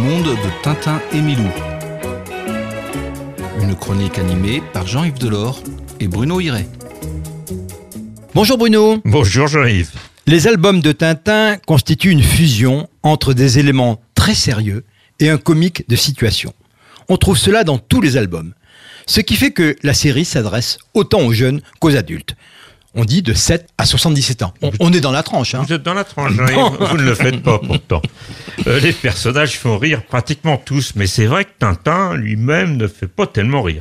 monde de Tintin et Milou. Une chronique animée par Jean-Yves Delors et Bruno Hiret. Bonjour Bruno. Bonjour Jean-Yves. Les albums de Tintin constituent une fusion entre des éléments très sérieux et un comique de situation. On trouve cela dans tous les albums. Ce qui fait que la série s'adresse autant aux jeunes qu'aux adultes. On dit de 7 à 77 ans. On est dans la tranche. Vous êtes dans la tranche, Jean-Yves. Vous ne le faites pas pourtant. Les personnages font rire pratiquement tous, mais c'est vrai que Tintin lui-même ne fait pas tellement rire.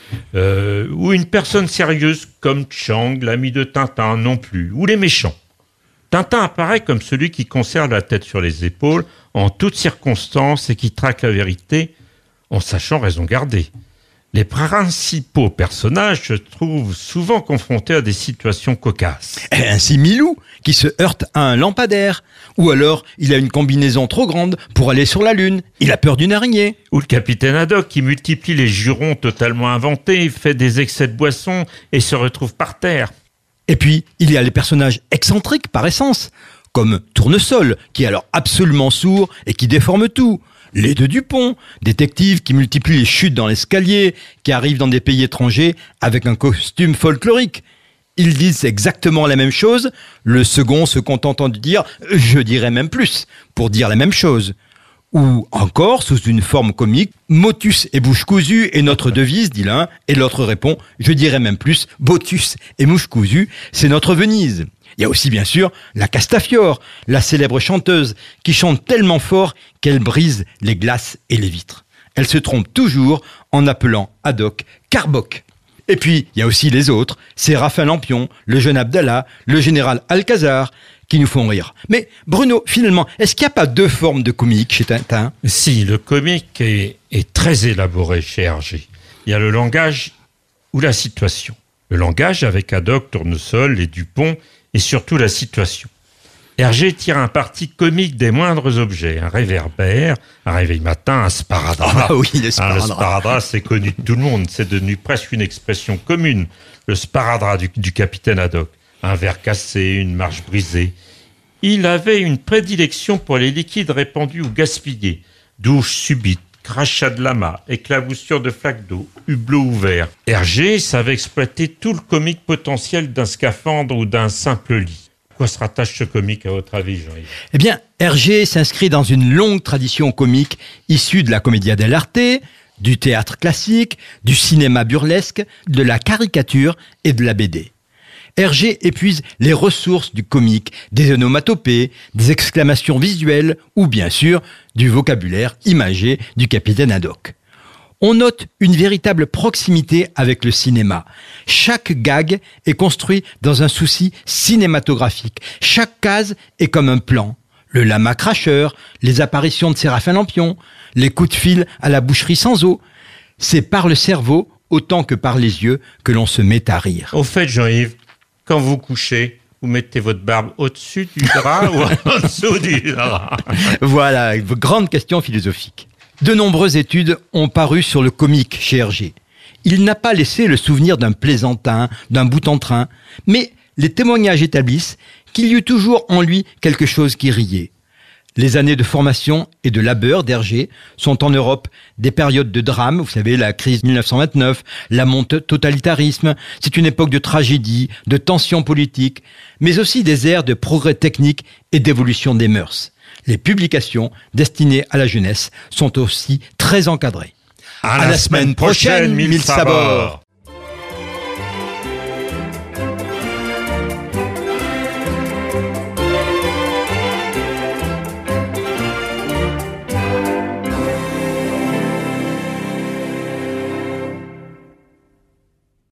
Ou une personne sérieuse comme Chang, l'ami de Tintin, non plus. Ou les méchants. Tintin apparaît comme celui qui conserve la tête sur les épaules en toutes circonstances et qui traque la vérité en sachant raison garder. Les principaux personnages se trouvent souvent confrontés à des situations cocasses. Ainsi Milou, qui se heurte à un lampadaire. Ou alors, il a une combinaison trop grande pour aller sur la Lune. Il a peur d'une araignée. Ou le capitaine Haddock qui multiplie les jurons totalement inventés, fait des excès de boisson et se retrouve par terre. Et puis, il y a les personnages excentriques par essence, comme Tournesol, qui est alors absolument sourd et qui déforme tout. Les deux Dupont, détectives qui multiplient les chutes dans l'escalier, qui arrivent dans des pays étrangers avec un costume folklorique. Ils disent exactement la même chose, le second se contentant de dire « je dirais même plus » pour dire la même chose. Ou encore, sous une forme comique, « motus et bouche cousue est notre devise », dit l'un, et l'autre répond « je dirais même plus, botus et mouche cousue, c'est notre Venise ». Il y a aussi bien sûr la Castafiore, la célèbre chanteuse, qui chante tellement fort qu'elle brise les glaces et les vitres. Elle se trompe toujours en appelant Haddock Carbock. Et puis, il y a aussi les autres, c'est Raphaël Lampion, le jeune Abdallah, le général Alcazar, qui nous font rire. Mais Bruno, finalement, est-ce qu'il n'y a pas deux formes de comique chez Tintin ? Si, le comique est très élaboré chez Hergé. Il y a le langage ou la situation. Le langage avec Haddock, Tournesol, les Dupont, et surtout la situation. Hergé tire un parti comique des moindres objets, un réverbère, un réveil matin, un sparadrap. Ah oui, le Le sparadrap. sparadrap, c'est connu de tout le monde, c'est devenu presque une expression commune. Le sparadrap du capitaine Haddock, un verre cassé, une marche brisée. Il avait une prédilection pour les liquides répandus ou gaspillés, douche subite, crachat de lama, éclaboussure de flaques d'eau, hublot ouvert. Hergé savait exploiter tout le comique potentiel d'un scaphandre ou d'un simple lit. À quoi se rattache ce comique à votre avis, Jean-Yves ? Eh bien, Hergé s'inscrit dans une longue tradition comique issue de la commedia dell'arte, du théâtre classique, du cinéma burlesque, de la caricature et de la BD. Hergé épuise les ressources du comique, des onomatopées, des exclamations visuelles ou bien sûr du vocabulaire imagé du capitaine Haddock. On note une véritable proximité avec le cinéma. Chaque gag est construit dans un souci cinématographique. Chaque case est comme un plan. Le lama cracheur, les apparitions de Séraphin Lampion, les coups de fil à la boucherie sans eau. C'est par le cerveau autant que par les yeux que l'on se met à rire. Au fait, Jean-Yves, quand vous couchez, vous mettez votre barbe au-dessus du drap ou en dessous du drap ? Voilà, une grande question philosophique. De nombreuses études ont paru sur le comique chez Hergé. Il n'a pas laissé le souvenir d'un plaisantin, d'un boute-en-train, mais les témoignages établissent qu'il y eut toujours en lui quelque chose qui riait. Les années de formation et de labeur d'Hergé sont en Europe des périodes de drame, vous savez, la crise 1929, la montée totalitarisme, c'est une époque de tragédie, de tensions politiques, mais aussi des ères de progrès technique et d'évolution des mœurs. Les publications destinées à la jeunesse sont aussi très encadrées. À la semaine prochaine, mille sabords.